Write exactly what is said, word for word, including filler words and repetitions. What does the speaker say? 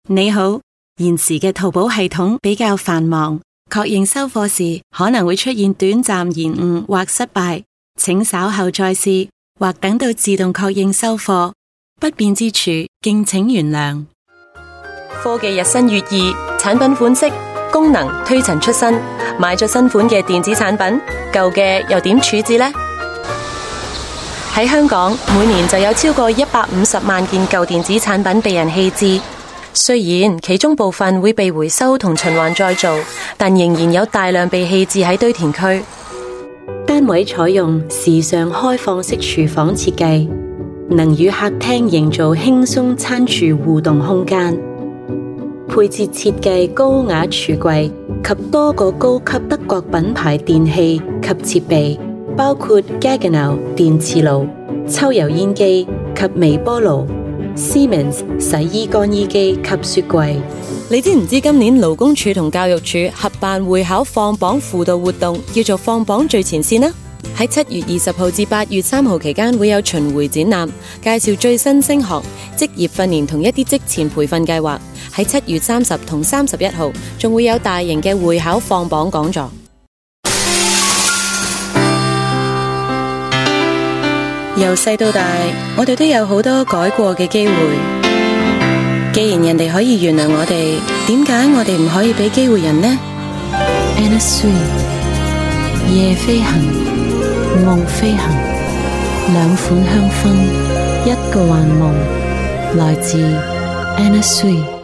你好，現時嘅淘寶系統比較繁忙，確認收貨時可能會出現短暫延誤或失敗，請稍後再試，或等到自動確認收貨。不便之處，敬請原諒。 科技日新月異，產品款式、功能推陳出新，買咗新款嘅電子產品，舊嘅又點處置呢？喺香港，每年就有超過一百五十萬件舊電子產品被人棄置。雖然其中部分會被回收同循環再造，但仍然有大量被棄置喺堆填區。 單位採用時尚開放式廚房設計，能與客廳營造輕鬆餐廚互動空間。配置設計高雅櫥櫃及多個高級德國品牌電器及設備，包括 Gaggenau 電磁爐、抽油煙機及微波爐。Siemens 洗衣乾衣機及雪櫃。 你知唔知今年勞工處同教育處合辦會考放榜輔導活動，叫做放榜最前線啦。喺七月二十號至八月三號期間會有巡迴展覽，介紹最新升學、職業訓練同一啲職前培訓計劃。喺七月三十同三十一號仲會有大型嘅會考放榜講座。由細到大，我哋都有好多改過嘅機會。既然人哋可以原諒我哋，點解我哋唔可以俾機會人呢？ Anna Sui 夜飛行、夢飛行，兩款香薰，一個幻夢，來自 Anna Sui。